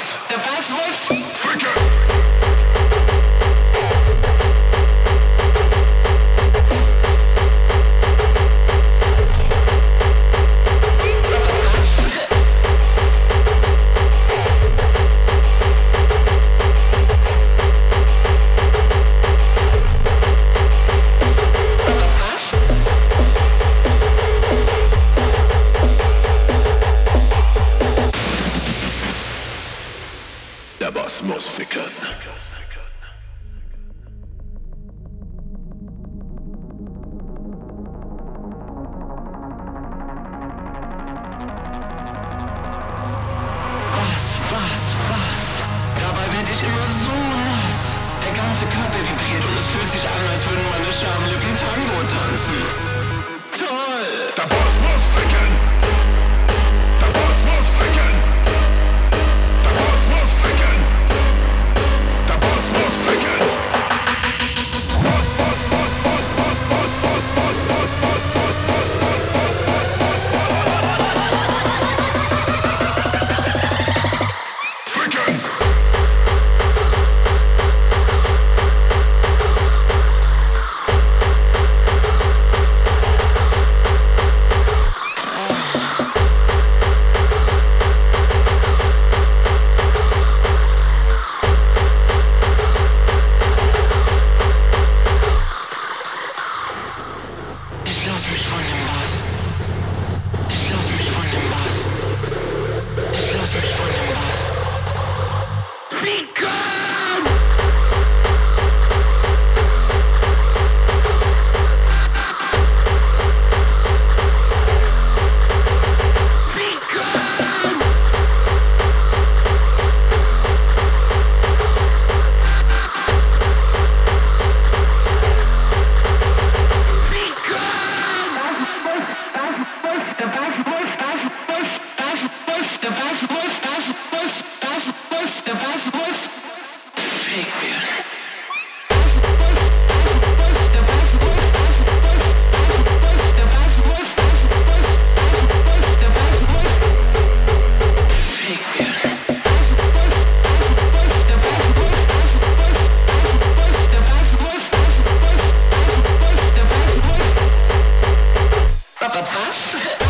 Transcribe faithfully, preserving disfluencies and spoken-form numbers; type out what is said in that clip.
Bass. Der Bass muss ficken. Der Bass muss ficken. Bass, Bass, Bass. Dabei werd ich immer so nass. Der ganze Körper vibriert und es fühlt sich an, als würden meine Schamlippen Tango tanzen. Toll! Der Bass muss ficken. Der Bass muss ficken. Der Bass muss ficken. Der Bass muss ficken. Bass, Bass, Bass, Bass, Bass, Bass, Bass, Bass, Bass, Bass, Bass, Bass, Bass, Bass, Bass, Bass, ficken. Ich lass mich von dem Bass. Ich lass mich von dem Bass. Ich lass mich von dem Bass. Ficken! Pass.